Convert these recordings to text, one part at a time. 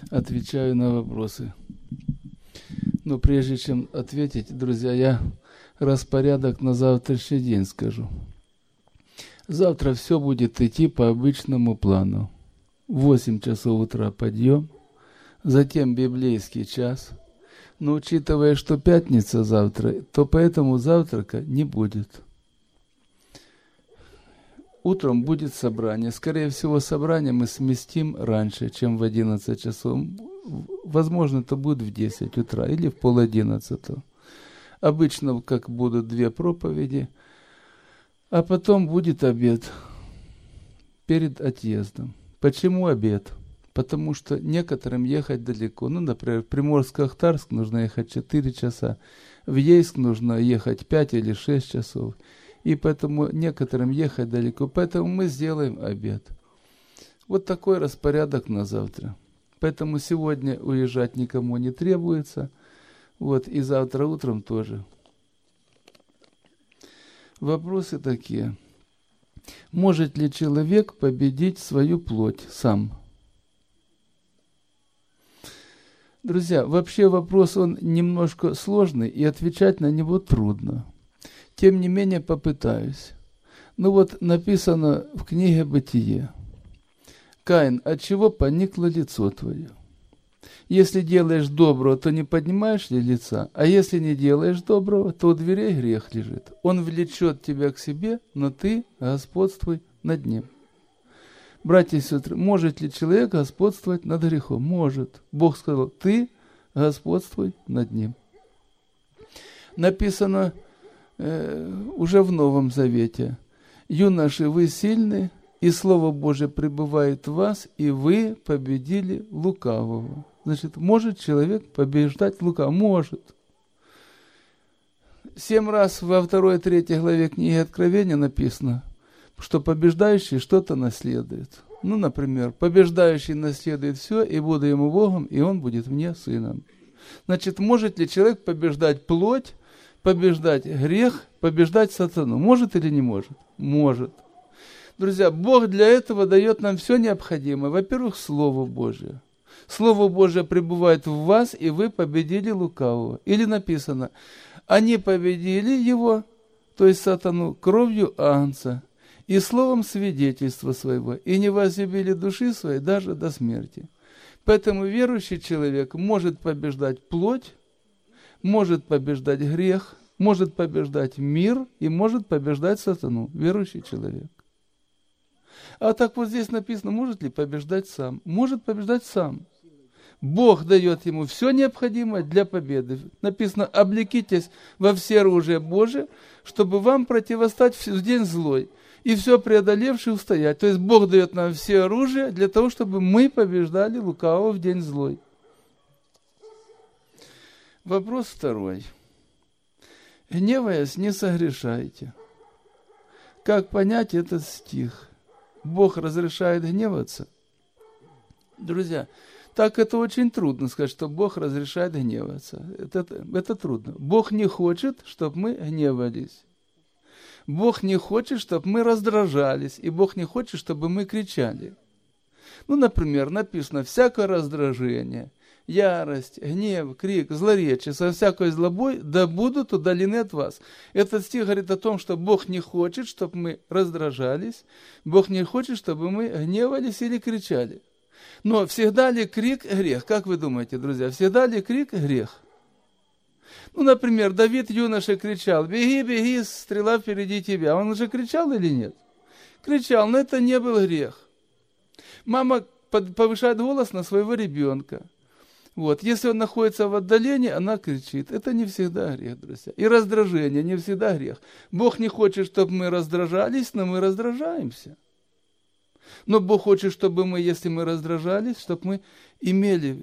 отвечаю на вопросы. Но прежде чем ответить, друзья, я распорядок на завтрашний день скажу. Завтра все будет идти по обычному плану. В 8 часов утра подъем, затем библейский час. Но учитывая, что пятница завтра, то поэтому завтрака не будет. Утром будет собрание. Скорее всего, собрание мы сместим раньше, чем в 11 часов. Возможно, это будет в 10 утра или в 10:30. Обычно, как будут 2 проповеди, а потом будет обед перед отъездом. Почему обед? Потому что некоторым ехать далеко. Ну, например, в Приморско-Ахтарск нужно ехать 4 часа, в Ейск нужно ехать 5 или 6 часов. И поэтому некоторым ехать далеко. Поэтому мы сделаем обед. Вот такой распорядок на завтра. Поэтому сегодня уезжать никому не требуется. Вот, и завтра утром тоже. Вопросы такие. Может ли человек победить свою плоть сам? Друзья, вообще вопрос, он немножко сложный, и отвечать на него трудно. Тем не менее, попытаюсь. Ну вот, написано в книге «Бытие». «Каин, от чего поникло лицо твое? Если делаешь доброго, то не поднимаешь ли лица? А если не делаешь доброго, то у дверей грех лежит. Он влечет тебя к себе, но ты господствуй над ним». Братья и сестры, может ли человек господствовать над грехом? Может. Бог сказал, ты господствуй над ним. Написано уже в Новом Завете. «Юноши, вы сильны, и Слово Божие пребывает в вас, и вы победили лукавого». Значит, может человек побеждать лукавого? Может. 7 раз во 2-3 главе книги Откровения написано, что побеждающий что-то наследует. Ну, например, побеждающий наследует все, и буду ему Богом, и он будет мне сыном. Значит, может ли человек побеждать плоть, побеждать грех, побеждать сатану? Может или не может? Может. Друзья, Бог для этого дает нам все необходимое. Во-первых, Слово Божие. Слово Божие пребывает в вас, и вы победили лукавого. Или написано, они победили его, то есть сатану, кровью агнца и словом свидетельства своего, и не возлюбили души своей даже до смерти. Поэтому верующий человек может побеждать плоть, может побеждать грех, может побеждать мир и может побеждать сатану, верующий человек. А так вот здесь написано, может ли побеждать сам? Может побеждать сам. Бог дает ему все необходимое для победы. Написано, облекитесь во все оружие Божие, чтобы вам противостать в день злой и все преодолевший устоять. То есть Бог дает нам все оружие для того, чтобы мы побеждали лукавого в день злой. Вопрос второй. Гневаясь, не согрешайте. Как понять этот стих? Бог разрешает гневаться? Друзья, так это очень трудно сказать, что Бог разрешает гневаться. Это трудно. Бог не хочет, чтобы мы гневались. Бог не хочет, чтобы мы раздражались. И Бог не хочет, чтобы мы кричали. Ну, например, написано, всякое раздражение, ярость, гнев, крик, злоречие, со всякой злобой да будут удалены от вас. Этот стих говорит о том, что Бог не хочет, чтобы мы раздражались. Бог не хочет, чтобы мы гневались или кричали. Но всегда ли крик грех? Как вы думаете, друзья, всегда ли крик грех? Ну, например, Давид юноша кричал, беги, беги, стрела впереди тебя. Он уже кричал или нет? Кричал, но это не был грех. Мама повышает голос на своего ребенка. Вот. Если он находится в отдалении, она кричит. Это не всегда грех, друзья. И раздражение не всегда грех. Бог не хочет, чтобы мы раздражались, но мы раздражаемся. Но Бог хочет, чтобы мы, если мы раздражались, чтобы мы имели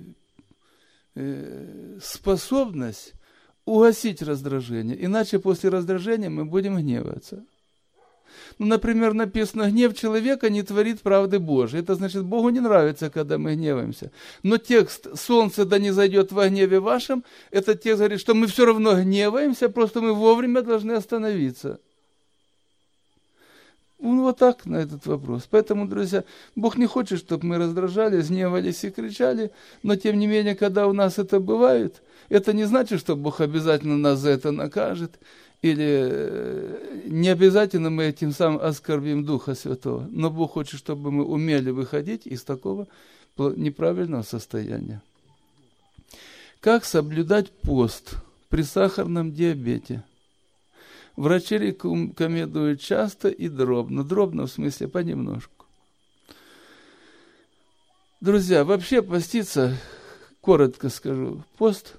способность угасить раздражение. Иначе после раздражения мы будем гневаться. Ну, например, написано, гнев человека не творит правды Божией. Это значит, Богу не нравится, когда мы гневаемся. Но текст «Солнце да не зайдет во гневе вашем», этот текст говорит, что мы все равно гневаемся, просто мы вовремя должны остановиться. Вот так на этот вопрос. Поэтому, друзья, Бог не хочет, чтобы мы раздражались, гневались и кричали, но тем не менее, когда у нас это бывает, это не значит, что Бог обязательно нас за это накажет, или не обязательно мы этим самым оскорбим Духа Святого, но Бог хочет, чтобы мы умели выходить из такого неправильного состояния. Как соблюдать пост при сахарном диабете? Врачи рекомендуют часто и дробно. Дробно в смысле понемножку. Друзья, вообще поститься, коротко скажу, пост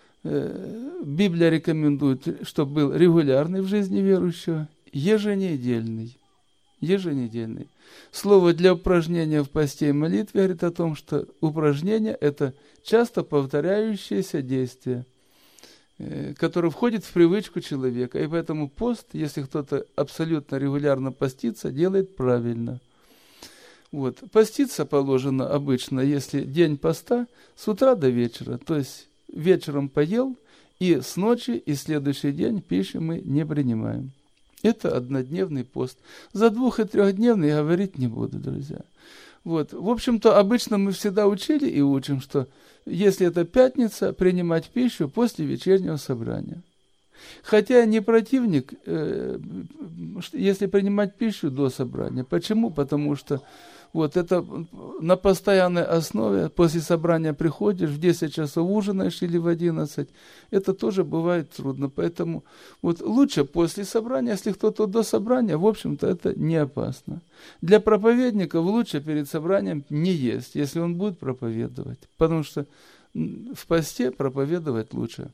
Библия рекомендует, чтобы был регулярный в жизни верующего, еженедельный. Еженедельный. Слово для упражнения в посте и молитве говорит о том, что упражнение – это часто повторяющееся действие, который входит в привычку человека. И поэтому пост, если кто-то абсолютно регулярно постится, делает правильно. Вот. Поститься положено обычно, если день поста, с утра до вечера. То есть вечером поел, и с ночи, и следующий день пищи мы не принимаем. Это однодневный пост. За 2- и 3-дневный я говорить не буду, друзья. Вот. В общем-то, обычно мы всегда учили и учим, что если это пятница, принимать пищу после вечернего собрания. Хотя я не противник, если принимать пищу до собрания. Почему? Потому что вот это на постоянной основе, после собрания приходишь, в 10 часов ужинаешь или в 11, это тоже бывает трудно. Поэтому вот лучше после собрания, если кто-то до собрания, в общем-то, это не опасно. Для проповедников лучше перед собранием не есть, если он будет проповедовать, потому что в посте проповедовать лучше.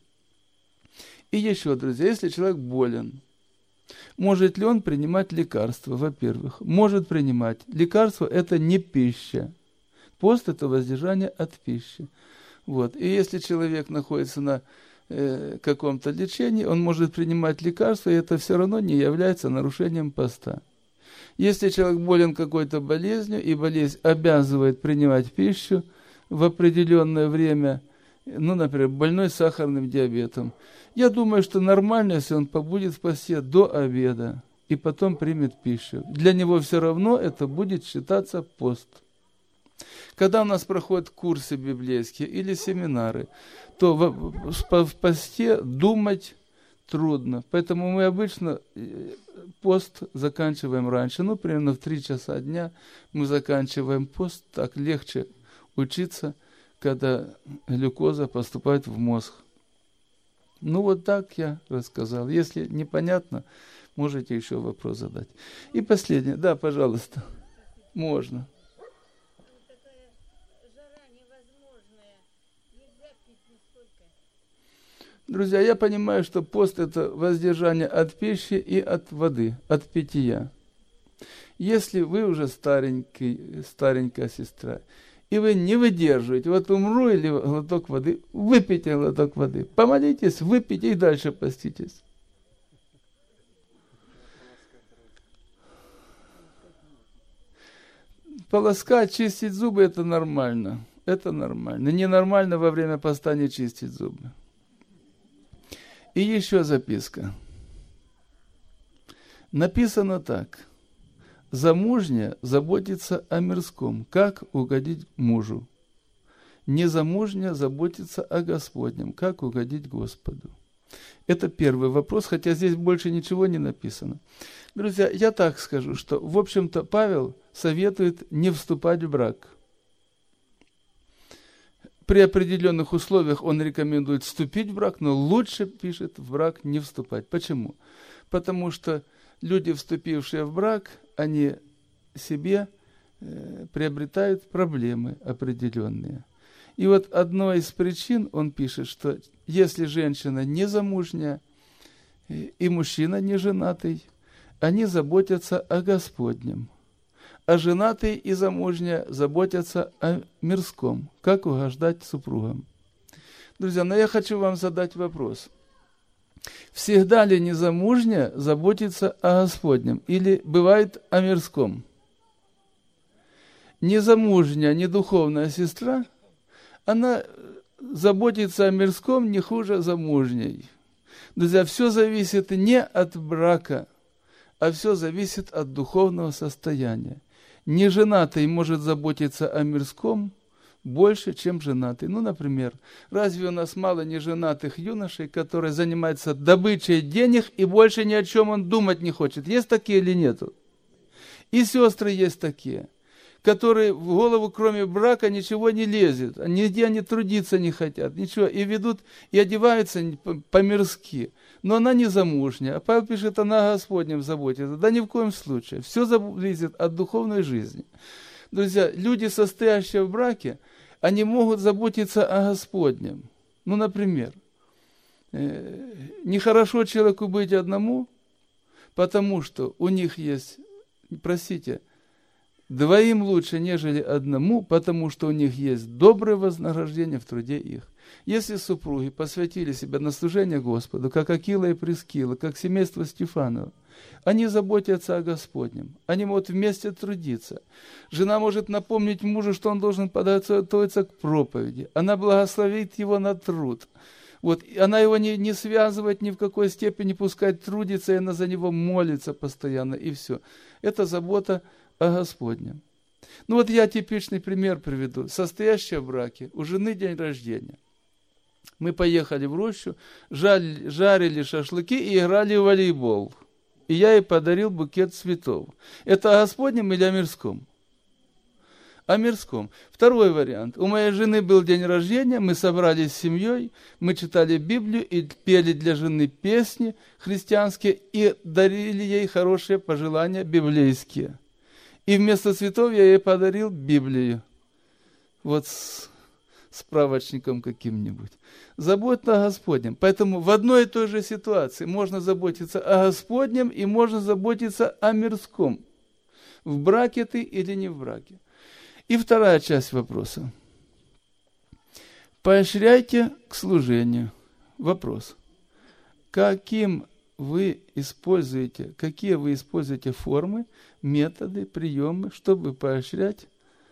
И еще, друзья, если человек болен, может ли он принимать лекарства? Во-первых, может принимать. Лекарство – это не пища. Пост – это воздержание от пищи. Вот. И если человек находится на каком-то лечении, он может принимать лекарства, и это все равно не является нарушением поста. Если человек болен какой-то болезнью, и болезнь обязывает принимать пищу в определенное время, ну, например, больной сахарным диабетом, я думаю, что нормально, если он побудет в посте до обеда и потом примет пищу. Для него все равно это будет считаться пост. Когда у нас проходят курсы библейские или семинары, то в посте думать трудно. Поэтому мы обычно пост заканчиваем раньше. Ну, примерно в 3 часа дня мы заканчиваем пост. Так легче учиться, когда глюкоза поступает в мозг. Ну, вот так я рассказал. Если непонятно, можете еще вопрос задать. И последнее. Да, пожалуйста. Можно. Такая жара невозможная. Нельзя пить нисколько. Друзья, я понимаю, что пост – это воздержание от пищи и от воды, от питья. Если вы уже старенькая сестра, и вы не выдерживаете, вот умру или глоток воды, выпейте глоток воды, помолитесь, выпейте и дальше поститесь. Полоскать, чистить зубы – это нормально. Это нормально. Ненормально во время поста не чистить зубы. И еще записка. Написано так. Замужняя заботится о мирском, как угодить мужу. Незамужняя заботится о Господнем, как угодить Господу. Это первый вопрос, хотя здесь больше ничего не написано. Друзья, я так скажу, что, в общем-то, Павел советует не вступать в брак. При определенных условиях он рекомендует вступить в брак, но лучше, пишет, в брак не вступать. Почему? Потому что люди, вступившие в брак, они себе приобретают проблемы определенные. И вот одной из причин он пишет, что если женщина незамужняя и мужчина не женатый, они заботятся о Господнем. А женатые и замужняя заботятся о мирском, как угождать супругам. Друзья, но я хочу вам задать вопрос. Всегда ли незамужняя заботится о Господнем или бывает о мирском? Незамужняя, недуховная сестра, она заботится о мирском не хуже замужней. Друзья, все зависит не от брака, а все зависит от духовного состояния. Неженатый может заботиться о мирском больше, чем женатый. Ну, например, разве у нас мало неженатых юношей, которые занимаются добычей денег и больше ни о чем он думать не хочет? Есть такие или нету? И сестры есть такие, которые в голову, кроме брака, ничего не лезет, нигде они трудиться не хотят, ничего, и ведут, и одеваются по-мирски. Но она не замужняя. А Павел пишет, она о Господнем заботится. Да ни в коем случае. Все зависит от духовной жизни. Друзья, люди, состоящие в браке, они могут заботиться о Господнем. Ну, например, нехорошо человеку быть одному, потому что у них есть, двоим лучше, нежели одному, потому что у них есть доброе вознаграждение в труде их. Если супруги посвятили себя на служение Господу, как Акила и Прискила, как семейство Стефанова, они заботятся о Господнем, они могут вместе трудиться. Жена может напомнить мужу, что он должен подготовиться к проповеди. Она благословит его на труд. Вот. Она его не связывает ни в какой степени, пускай трудится, и она за него молится постоянно, и все. Это забота о Господнем. Ну вот я типичный пример приведу. Состоящая в браке, у жены день рождения. Мы поехали в рощу, жарили шашлыки и играли в волейбол. И я ей подарил букет цветов. Это о Господнем или о мирском? О мирском. Второй вариант. У моей жены был день рождения, мы собрались с семьей, мы читали Библию и пели для жены песни христианские и дарили ей хорошие пожелания библейские. И вместо цветов я ей подарил Библию. Вот с справочником каким-нибудь. Забота о Господнем. Поэтому в одной и той же ситуации можно заботиться о Господнем и можно заботиться о мирском. В браке ты или не в браке. И вторая часть вопроса. Поощряйте к служению. Вопрос. Какие вы используете формы, методы, приемы, чтобы поощрять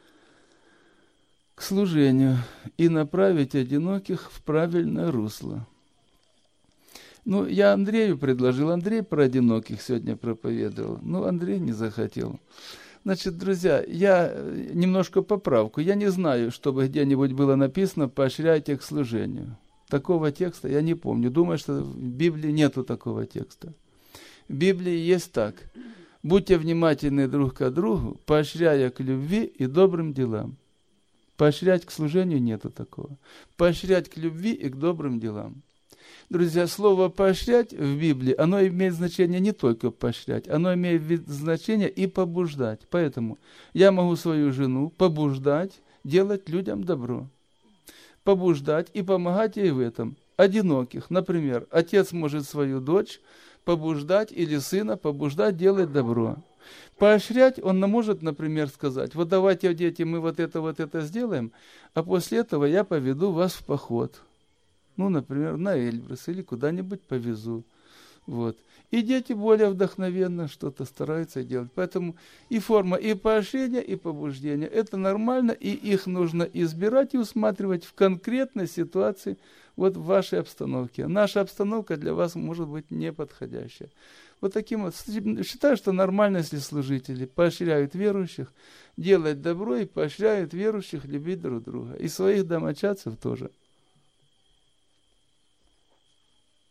к служению и направить одиноких в правильное русло? Ну, я Андрею предложил, Андрей про одиноких сегодня проповедовал, но Андрей не захотел. Значит, друзья, я немножко поправку. Я не знаю, чтобы где-нибудь было написано «поощряйте к служению». Такого текста я не помню. Думаю, что в Библии нету такого текста. В Библии есть так. Будьте внимательны друг к другу, поощряя к любви и добрым делам. Поощрять к служению нету такого. Поощрять к любви и к добрым делам. Друзья, слово «поощрять» в Библии, оно имеет значение не только поощрять, оно имеет значение и побуждать. Поэтому я могу свою жену побуждать делать людям добро. Побуждать и помогать ей в этом. Одиноких, например, отец может свою дочь побуждать или сына побуждать делать добро. Поощрять он может, например, сказать: вот давайте, дети, мы вот это сделаем, а после этого я поведу вас в поход. Ну, например, на Эльбрус или куда-нибудь повезу. Вот. И дети более вдохновенно что-то стараются делать. Поэтому и форма, и поощрения, и побуждения – это нормально, и их нужно избирать и усматривать в конкретной ситуации, вот в вашей обстановке. Наша обстановка для вас может быть неподходящая. Вот таким вот. Считаю, что нормально, если служители поощряют верующих делать добро и поощряют верующих любить друг друга. И своих домочадцев тоже.